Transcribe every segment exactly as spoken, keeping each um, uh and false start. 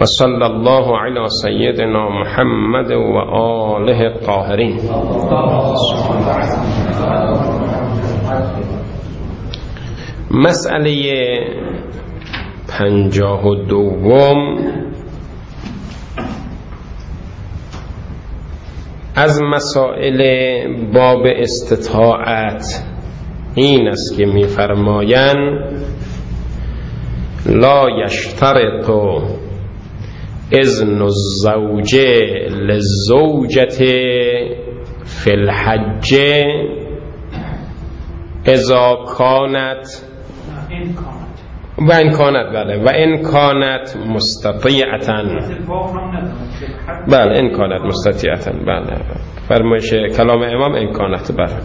و صلی الله علی سیدنا محمد و آله الطاهرین. مسئله پنجاه و دوم از مسائل باب استطاعت این است که می‌فرمایند لا یشترط اذن الزوج للزوجة فی الحج اذا کانت و ان کانت بله و ان کانت مستطیعة بله ان کانت مستطیعة بله فرمایش کلام امام ان کانت بله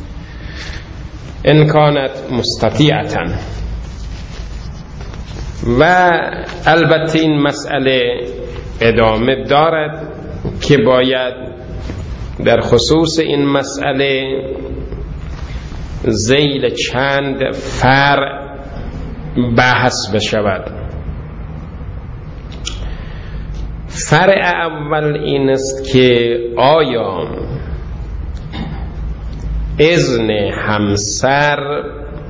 ان کانت مستطیعة. و البته این مسئله ادامه دارد که باید در خصوص این مسئله ذیل چند فرع بحث بشود. فرع اول این است که آیا اذن همسر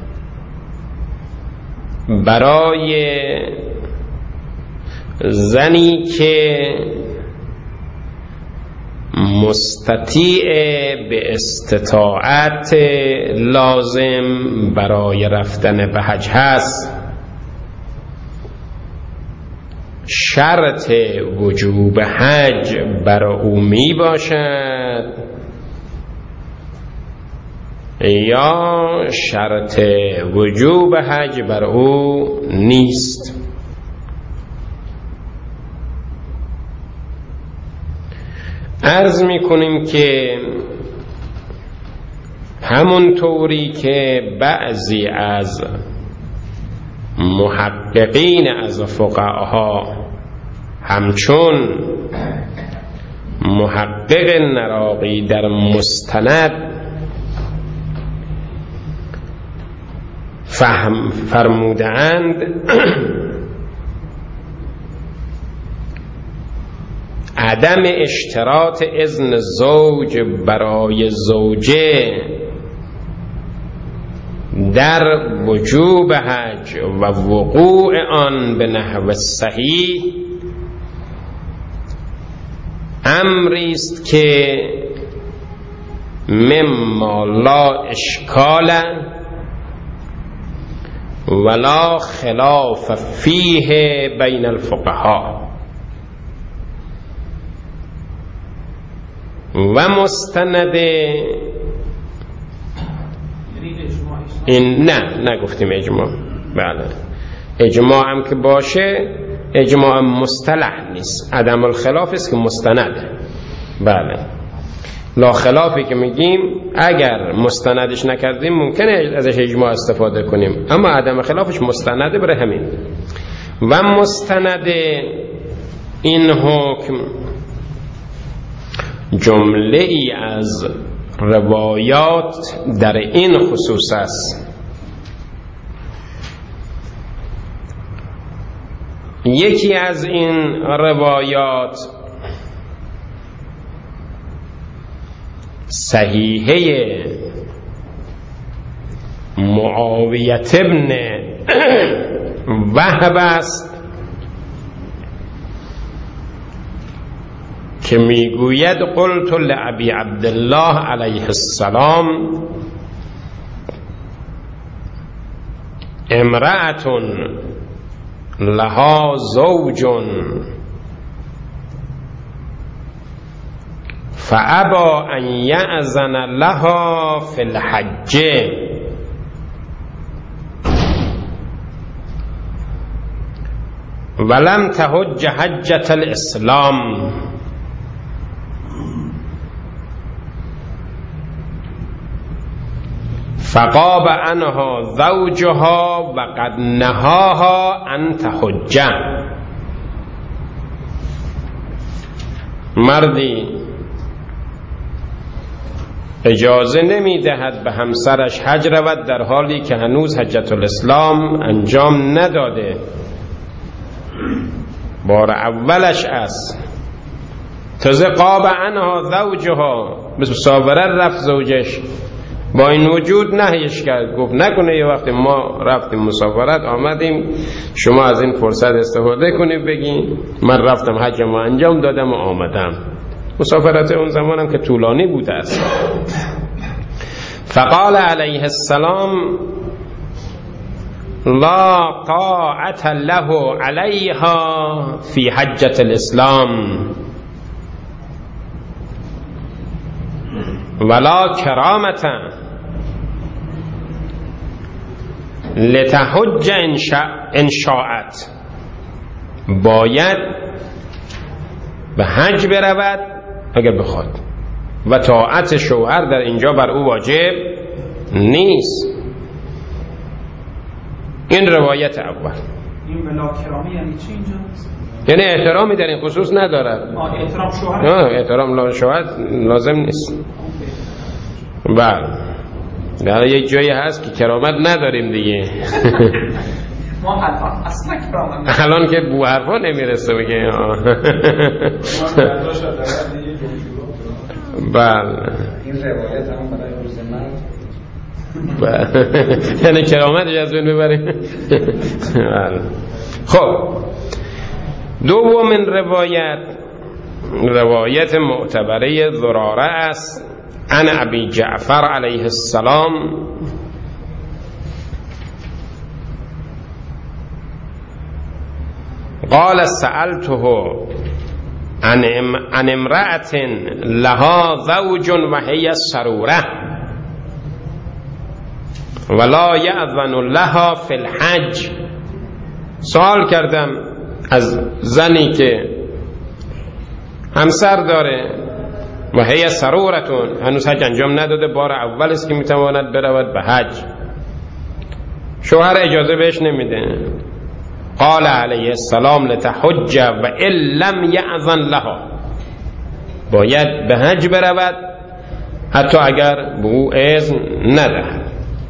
برای زنی که مستطیع به استطاعت لازم برای رفتن به حج هست شرط وجوب حج برای او می باشد یا شرط وجوب حج بر او نیست؟ عرض می کنیم که همون طوری که بعضی از محققین از فقها همچون محقق نراقی در مستند فهم فرمودند عدم اشتراط اذن زوج برای زوجه در وجوب حج و وقوع آن به نحو صحیح امری است که مما لا اشکال ولا خلاف فیه بین الفقهاء و مستند این نه نگفتیم اجماع بله اجماع هم که باشه اجماع مصطلح نیست عدم الخلاف است که مستنده بله لا خلافی که میگیم اگر مستندش نکردیم ممکنه ازش اجماع استفاده کنیم اما عدم خلافش مستنده برای همین. و مستند این حکم جمله ای از روایات در این خصوص است. یکی از این روایات صحیحه معاویه ابن وهب است که میگوید قلت لابی عبدالله علیه السلام امرأة لها زوج فابا ان یأذن لها فی الحج ولم تحج حجة الاسلام فغاب عنها زوجها وقد نهاها ان تحج. مردی اجازه نمی دهد به همسرش حج رود در حالی که هنوز حجة الاسلام انجام نداده بار اولش است، تازه قاب عنها زوجها، بس مسافرت رفت زوجش، با این وجود نهیش کرد، گفت نکنه یه وقتی ما رفتیم مسافرت آمدیم شما از این فرصت استفاده کنید بگین من رفتم حج ما انجام دادم و آمدم. مسافرت اون زمانم که طولانی بوده است. فقال علیه السلام لا طاعت له علیها فی حجة الاسلام ولا کرامتا لتحج ان شاءت، باید به حج برود اگر بخواد و طاعت شوهر در اینجا بر او واجب نیست. این روایت اول. این ولا کرامی یعنی چی اینجا؟ یعنی احترامی در این خصوص ندارد. آه احترام شوهر؟ نه احترام شوهر لازم نیست. بله در یک جایی هست که کرامت نداریم دیگه. ما الان اصلا کرامت الان که بو حرفا نمیرسه بگه. بله این روایت هم برای روز مرد یعنی کرامتش از بین ببریم. خب دومین روایت روایت معتبره زراره است عن ابی جعفر علیه السلام قال سألته عن عن امرأة لها زوج وهي سروره ولا یأذن لها فی الحج. سوال کردم از زنی که همسر داره و هی سرورتون، هنوز حج انجام نداده، بار اول است که میتواند برود به حج، شوهر اجازه بهش نمیده. قال علیه السلام لتحج و ان لم یأذن لها، باید به حج برود حتی اگر به او اذن ندهد.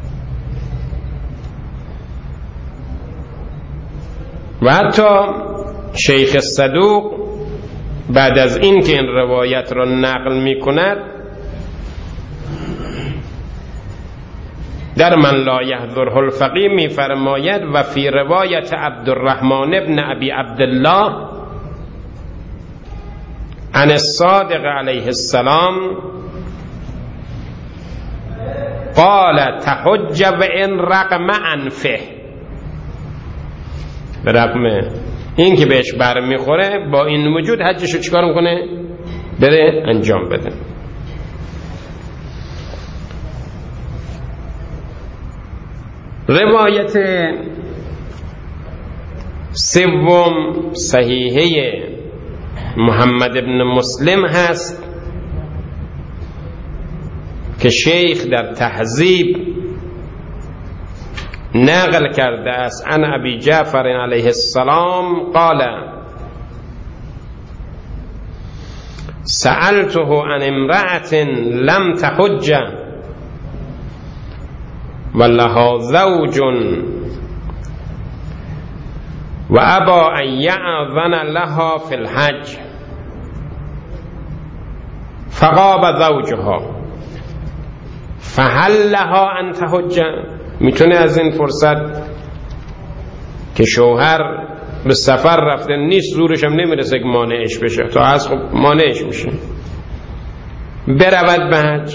و حتی شیخ صدوق بعد از این که این روایت را نقل می کند در من لا یحضره الفقیه می فرماید و فی روایت عبدالرحمن ابن ابی عبدالله عن الصادق علیه السلام قال تحج و ان رقم انفه، به رقم این که بهش بر میخوره با این وجود حجشو چیکار میکنه؟ بره انجام بده. روایت سوم صحیحه محمد ابن مسلم هست که شیخ در تهذیب نقل کرده است عن ابی جعفر علیه السلام قال سألته عن امرأة لم تحج ولها زوج و ابا ان یأذن لها فی الحج فغاب زوجها فهل لها ان تحج. میتونه از این فرصت که شوهر به سفر رفته نیست، زورش هم نمیرسه که مانعش بشه، تا از خب مانعش میشه، برود به حج.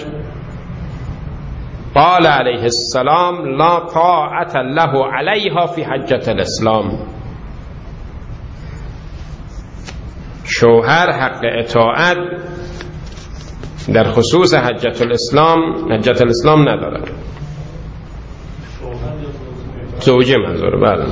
قال علیه السلام لا طاعت له علیها فی حجة الاسلام، شوهر حق اطاعت در خصوص حجة الاسلام حجة الاسلام ندارد. زوجه منظور. بله.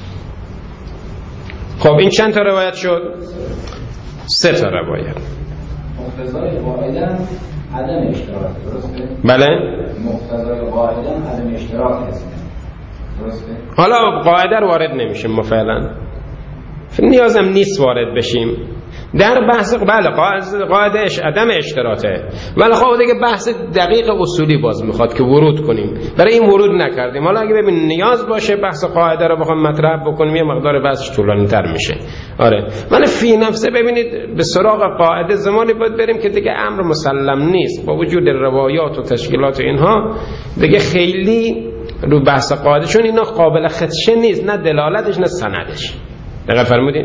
خب این چند تا روایت شد؟ سه تا روایت. مقتضای قاعده عدم اشتراک، درسته؟ بله. مقتضای قاعده عدم اشتراک هست، درسته؟ حالا قاعده رو وارد نمیشیم ما فعلا، نیازم نیست وارد بشیم. در بحث بله قاعدهش عدم اشتراطه، ولی خب دیگه بحث دقیق اصولی باز میخواد که ورود کنیم، برای این ورود نکردیم. حالا اگه ببین نیاز باشه بحث قاعده رو بخوام مطرح بکنیم یه مقدار بحثش طولانی تر میشه. آره ولی فی نفسه ببینید به سراغ قاعده زمانی باید بریم که دیگه امر مسلم نیست، با وجود روایات و تشکیلات اینها دیگه خیلی رو بحث قاعده، چون اینا قابل خدشه نیست، نه دلالتش نه سندش. دقیق فرمودین؟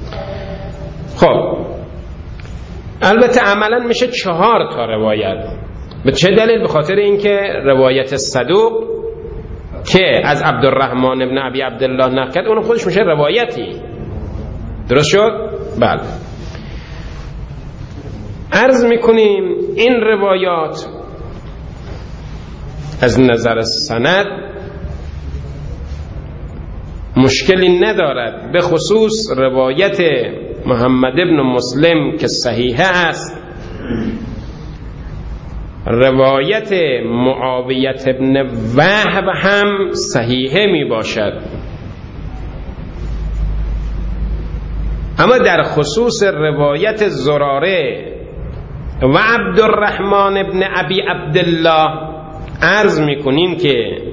خب البته عملا میشه چهار تا روایت. به چه دلیل؟ به خاطر اینکه روایت صدوق که از عبدالرحمن ابن ابی عبدالله نقل کرد اون خودش میشه روایتی. درست شد؟ بله. عرض میکنیم این روایات از نظر سند مشکلی ندارد، به خصوص روایت محمد ابن مسلم که صحیحه است، روایت معاویت ابن وهب هم صحیحه می باشد. اما در خصوص روایت زراره و عبدالرحمن ابن ابی عبدالله عرض می کنیم که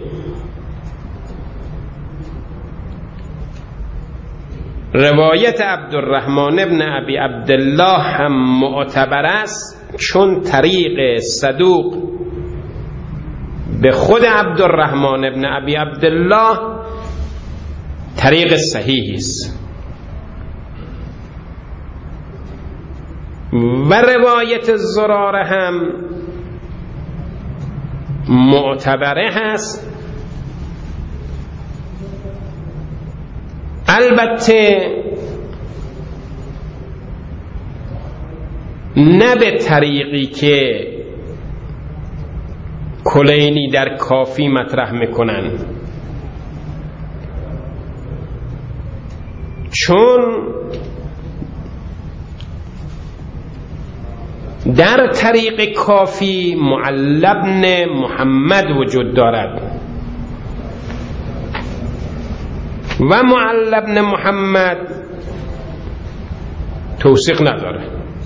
روایت عبدالرحمن ابن ابی عبدالله هم معتبر است، چون طریق صدوق به خود عبدالرحمن ابن ابی عبدالله طریق صحیحی است و روایت زراره هم معتبره هست. البته نه به طریقی که کلینی در کافی مطرح میکنن، چون در طریق کافی معل بن محمد وجود دارد و معل بن محمد توثیق نداره.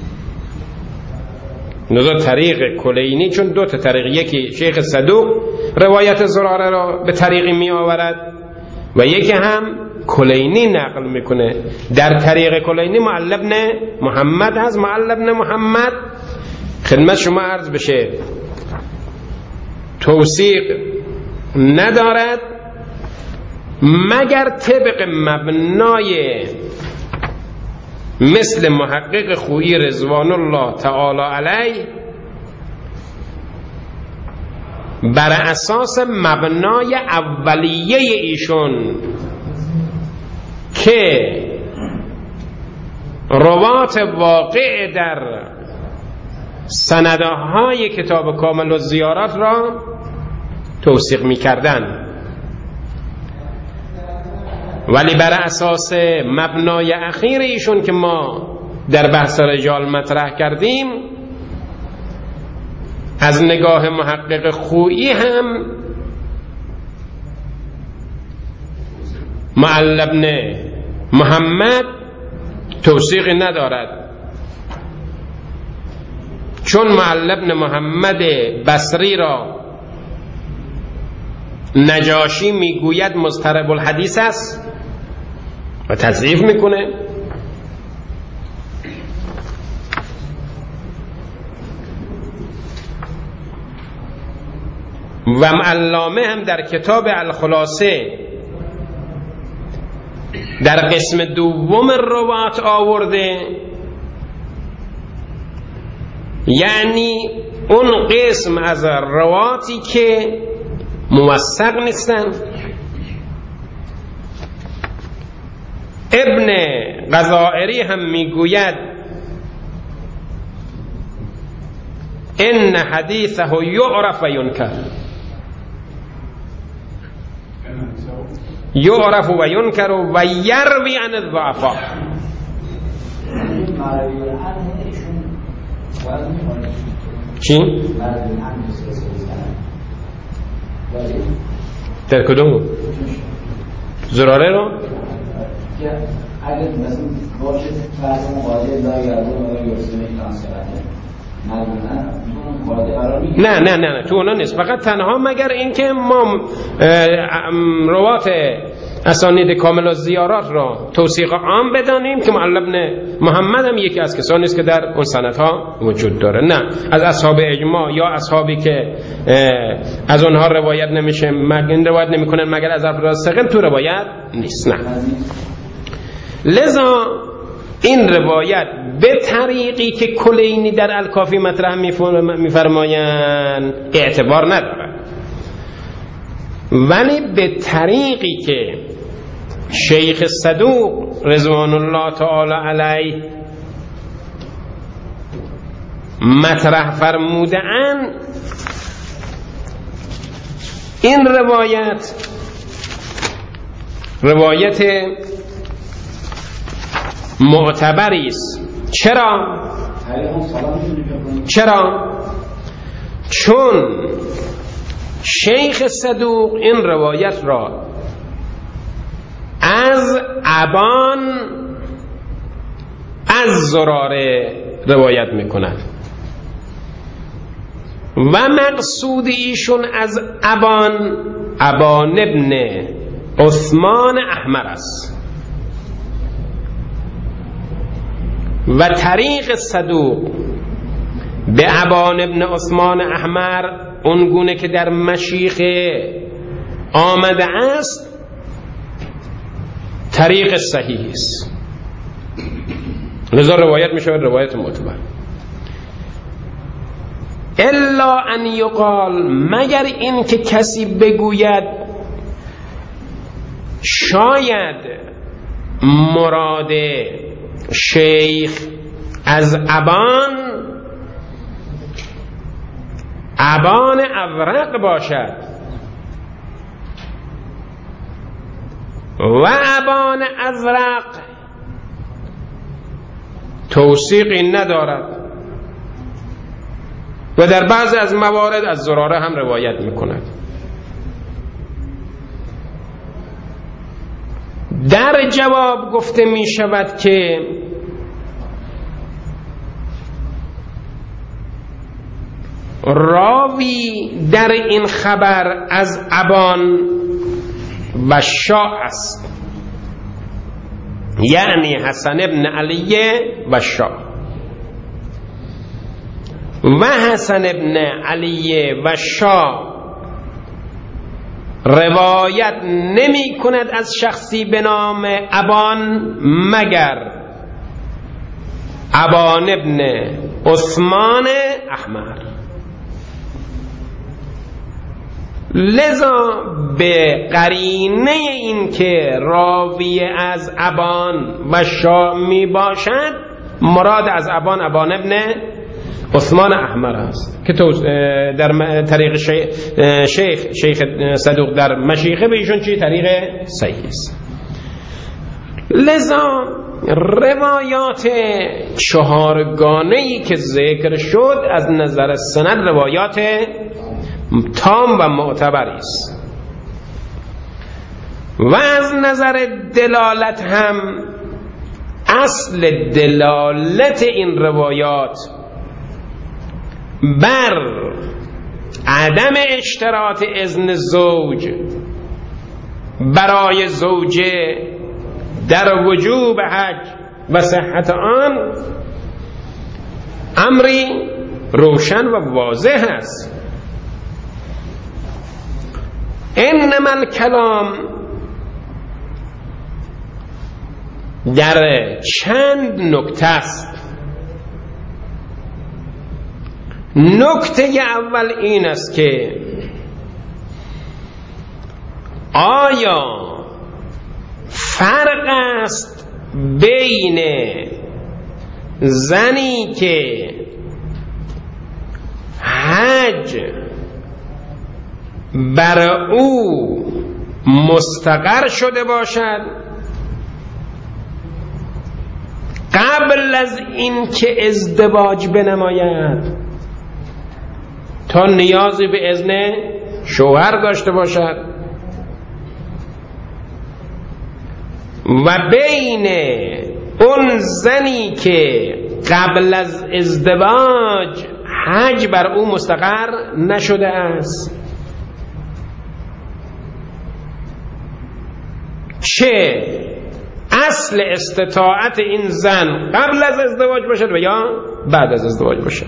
نظر طریق کلینی چون دو تا طریق، یکی شیخ صدوق روایت زراره را به طریقی می آورد و یکی هم کلینی نقل میکنه. در طریق کلینی معل بن محمد هست. معل بن محمد خدمت شما عرض بشه توثیق ندارد مگر طبق مبنای مثل محقق خویی رضوان الله تعالی علیه، بر اساس مبنای اولیه ایشون که روات واقع در سندهای کتاب کامل و زیارات را توثیق می کردن، ولی بر اساس مبنای اخیر ایشون که ما در بحث رجال مطرح کردیم، از نگاه محقق خویی هم معل بن محمد توثیق ندارد، چون معل بن محمد بصری را نجاشی میگوید مضطرب الحدیث است و تضعیف میکنه. و علامه هم در کتاب الخلاصه در قسم دوم روات آورده، یعنی اون قسم از رواتی که موثق نیستن. ابن غزائری هم میگوید ان حدیثه یعرف و ینکر، یعرف و ینکر و یروی عن الضعفاء. چی؟ در کدوم؟ زراره رو؟ اگر مثلا باشه فرض مقاله لا یردون و لا یرسمه تانسیراته نه نه نه نه تو اونا نیست، فقط تنها مگر اینکه ما روات اسانید کامل و زیارات را توثیق عام بدانیم که معلی بن محمد هم یکی از کسانی است که در اون سندها وجود داره. نه از اصحاب اجماع یا اصحابی که از اونها روایت نمیشه مگر روایت نمیکنن مگر از افراد تو روایت نیست. نه لذا این روایت به طریقی که کلینی در الکافی مطرح میفرمایند اعتبار ندارد، ولی به طریقی که شیخ صدوق رضوان الله تعالی علیه مطرح فرموده اند این روایت روایت معتبری است. چرا؟ چرا؟ چون شیخ صدوق این روایت را از ابان از زراره روایت میکند و مقصود ایشون از ابان ابان ابن عثمان احمر است و طریق صدوق به ابان ابن عثمان احمر اونگونه که در مشیخه آمده است طریق صحیح است، لذا روایت می شود روایت معتبر. الا ان یقال مگر این که کسی بگوید شاید مراد شیخ از ابان ابان ابرق باشد و ابان ازرق توثیقی ندارد و در بعض از موارد از زراره هم روایت میکند. در جواب گفته می شود که راوی در این خبر از ابان و شا است، یعنی حسن ابن علی و شا، و حسن ابن علی و شا روایت نمی کند از شخصی به نام ابان مگر ابان ابن عثمان احمر. لذا به قرینه این که راوی از ابان و شا می باشد مراد از ابان ابان ابن عثمان احمر است که در طریق شیخ شیخ صدوق در مشیخه به ایشون چی طریق صحیح است. لذا روایات چهارگانه‌ای که ذکر شد از نظر سند روایات تام و معتبری است و از نظر دلالت هم اصل دلالت این روایات بر عدم اشتراط اذن زوج برای زوجه در وجوب حج و صحت آن امری روشن و واضح است. انما الکلام در چند نکته است. نکته اول این است که آیا فرق است بین زنی که حج بر او مستقر شده باشد قبل از این که ازدواج بنماید تا نیازی به اذن شوهر داشته باشد، و بین اون زنی که قبل از ازدواج حج بر او مستقر نشده است، چه اصل استطاعت این زن قبل از ازدواج باشد و یا بعد از ازدواج باشد،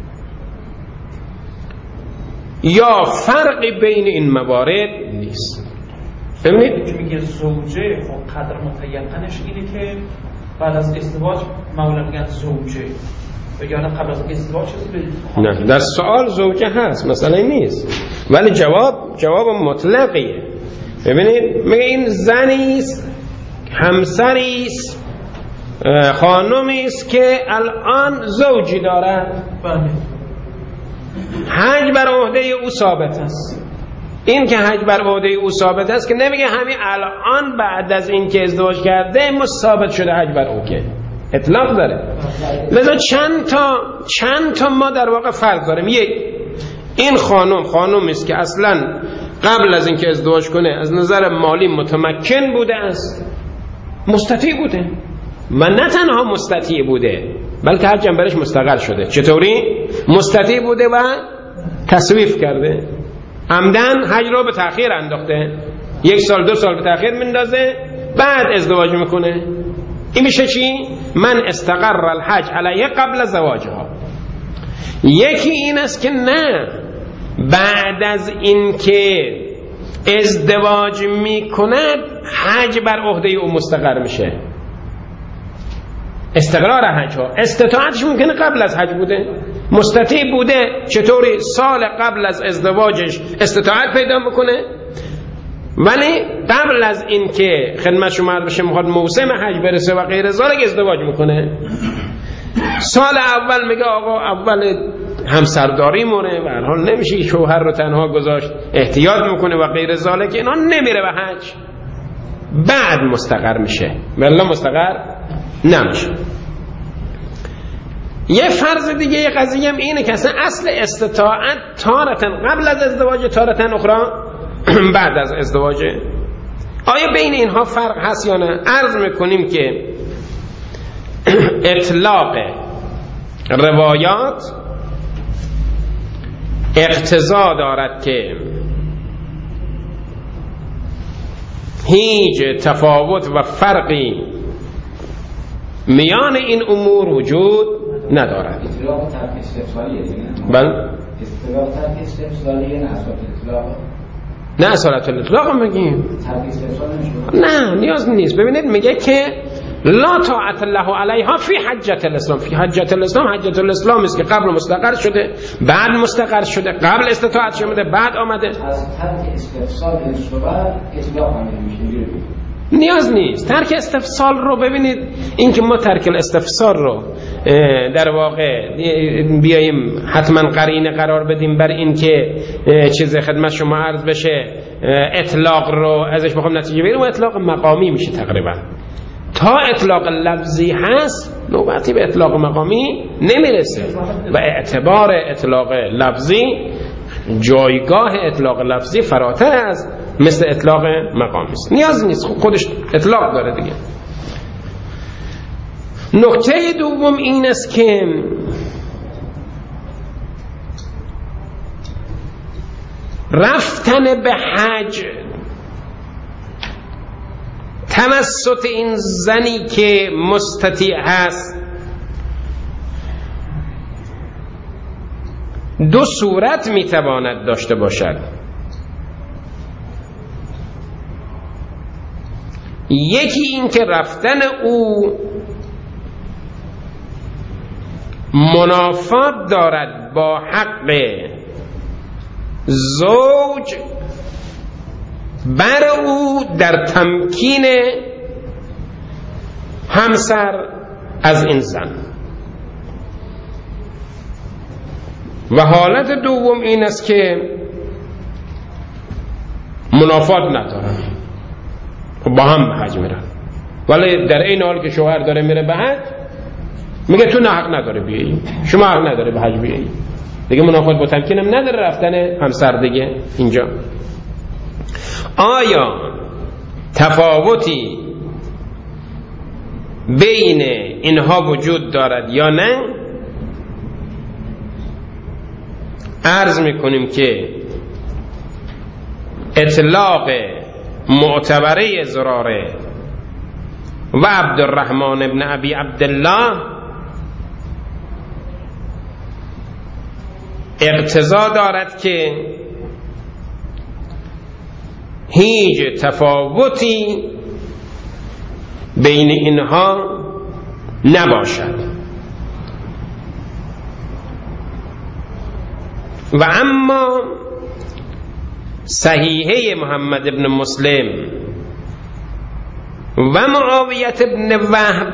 یا فرقی بین این موارد نیست. ببینید میگه زوجه، خب قدر متیقنش اینه که بعد از ازدواج مولا میگن زوجه، یا قبل از ازدواج چیزی؟ نه، در سوال زوجه هست، مسئله نیست، ولی جواب جواب مطلقیه. ببینید میگه این زنیست، همسریست، خانمیست که الان زوجی دارد، بله، حج بر عهده او ثابت است. این که حج بر عهده او ثابت است که نمیگه همین الان بعد از این که ازدواج کرده ثابت شده حج بر او، که اطلاق داره. لذا چند تا چند تا ما در واقع فرض داریم. یک، این خانم خانومی است که اصلا قبل از اینکه ازدواج کنه از نظر مالی متمکن بوده است، مستطیع بوده، و نه تنها مستطیع بوده بلکه حج هم برش مستقر شده. چطوری؟ مستطیع بوده و تسویف کرده، عمدن حج رو به تأخیر انداخته، یک سال دو سال به تأخیر مندازه، بعد ازدواج میکنه. این میشه چی؟ من استقر الحج علیه قبل زواجها. یکی این است که نه، بعد از این که ازدواج میکند حج بر عهده او مستقر میشه. استقرار حج ها استطاعتش ممکنه قبل از حج بوده، مستطیع بوده، چطوری سال قبل از ازدواجش استطاعت پیدا میکنه، ولی قبل از این که خدمت شما عرض بشه میخواد موسم حج برسه و غیر ذالک ازدواج میکنه. سال اول میگه آقا اول همسرداری مونه، به هر حال نمیشه شوهر رو تنها گذاشت، احتیاط میکنه و غیر ذالک، اینا نمیره به حج، بعد مستقر میشه، والله مستقر نمیشه. یه فرض دیگه یه قضیه هم اینه که اصلا اصل استطاعت تارتن قبل از ازدواج، تارتن اخرى بعد از ازدواج. آیا بین اینها فرق هست یا نه؟ عرض میکنیم که اطلاق روایات اقتضا دارد که هیچ تفاوت و فرقی میان این امور وجود ندارد. اطلاق ترک استفسالیه دیگه؟ بله، اطلاق ترک استفسالیه، نه اصالت اطلاق، نه اصالت الاطلاق میگیم، ترک استفسال نمیشه. نه نیاز نیست. ببینید میگه که لا طاعت الله علیها فی حجت الاسلام. فی حجت الاسلام، حجت الاسلام است که قبل مستقر شده، بعد مستقر شده، قبل استطاعت شده، بعد آمده. از ترک استفسال انصبر اطلاق هم نمیشه. نیاز نیست ترک استفسال رو. ببینید این که ما ترک الاستفسال رو در واقع بیاییم حتما قرینه قرار بدیم بر این که چیز خدمت شما عرض بشه اطلاق رو ازش بخوام نتیجه بگیریم، و اطلاق مقامی میشه تقریبا. تا اطلاق لفظی هست نوبتی به اطلاق مقامی نمیرسه، و اعتبار اطلاق لفظی جایگاه اطلاق لفظی فراتر از مثل اطلاق مقامی است. نیاز نیست، خودش اطلاق داره دیگه. نکته دوم این است که رفتن به حج توسط این زنی که مستطیع هست دو صورت میتواند داشته باشد. یکی این که رفتن او منافات دارد با حق زوج بر او در تمکین همسر از این زن، و حالت دوم این است که منافات ندارن، با هم به حج میرن، ولی در این حال که شوهر داره میره به حج میگه تو نه حق نداره بیایی، شما حق نداره به حج بیایی دیگه. منافات با تمکینم نداره رفتن همسر دیگه اینجا. آیا تفاوتی بین اینها وجود دارد یا نه، عرض میکنیم که اطلاق معتبره زراره و عبدالرحمن ابن ابی عبدالله اقتضا دارد که هیچ تفاوتی بین اینها نباشد. و اما صحیحه محمد ابن مسلم و معاویت ابن وهب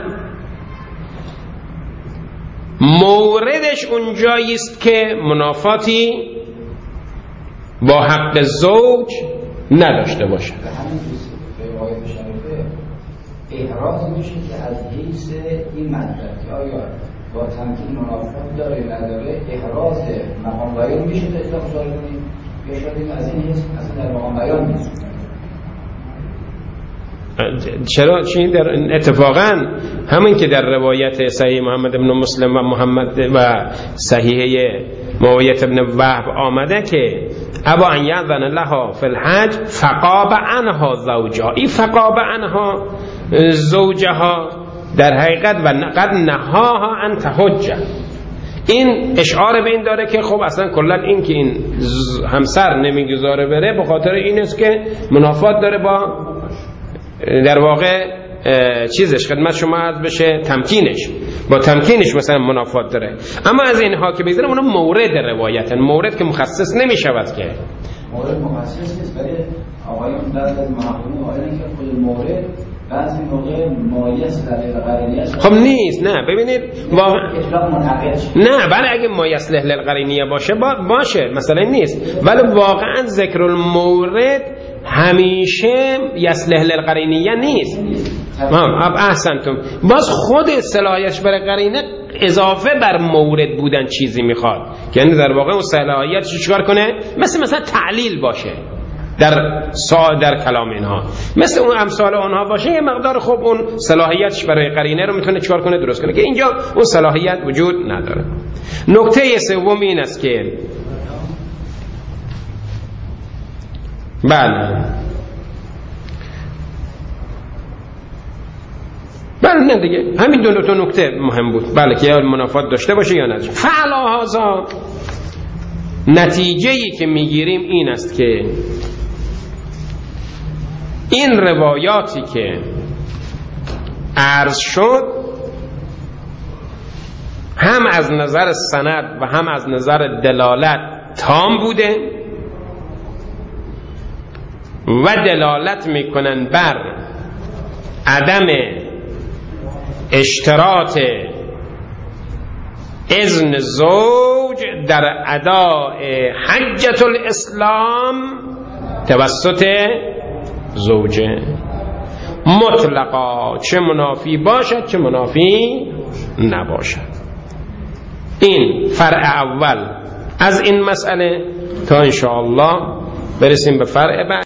موردش اونجایی است که منافاتی با حق زوج نداشته باشد. احراز میشه که از حیث این مدرک آیا با تمکین منافات داره نداره، احراز مقام بیان میشه تا اطلاق داره کنیم یا شاید از این حیث اصلا در مقام بیان نیست. چرا؟ چی در اتفاقا همین که در روایت صحیح محمد ابن مسلم و محمد و صحیحه معاویت ابن وهب آمده که ابا ان یأذن لها فی الحج فقاب عنها زوجها، این فقاب عنها زوجها در حقیقت و قد نهاها ان تحج، این اشعار به این داره که خب اصلا کلا این که این همسر نمیگذاره بره به خاطر این است که منافات داره با در واقع چیزش خدمت شما عرض بشه تمکینش، با تمکینش مثلا منافات داره. اما از اینها که بگذارم اونا مورد روایتن، مورد که مخصص نمی شود که مورد مخصص نیست، ولی آقایون بعضی از محققین آقایون که خود مورد بعضی موقع مایس در قرینیه خب نیست. نه ببینید واقعا اطلاق منعقد نه، ولی اگه مایس للقرینیه باشه با باشه مثلا نیست، ولی واقعا ذکر المورد همیشه یصلح للقرینیه نیست. ها احسنتم. باز خود صلاحیتش برای قرینه اضافه بر مورد بودن چیزی میخواد، یعنی در واقع اون صلاحیتش چیکار کنه؟ مثل مثلا تعلیل باشه در سا در کلام اینها، مثل اون امثال اونها باشه، یه مقدار خوب اون صلاحیتش برای قرینه رو میتونه چیکار کنه؟ درست کنه، که اینجا اون صلاحیت وجود نداره. نکته سوم این است که بله بله نه دیگه همین دو تا نکته مهم بود، بله که یا منافات داشته باشه یا نداشته. فعلا هذا نتیجه‌ای که میگیریم این است که این روایاتی که عرض شد هم از نظر سند و هم از نظر دلالت تام بوده و دلالت میکنن بر عدم اشتراط اذن زوج در اداء حجة الاسلام توسط زوجه مطلقا، چه منافی باشد چه منافی نباشد. این فرع اول از این مسئله، تا انشاءالله برسیم به فرع بعد.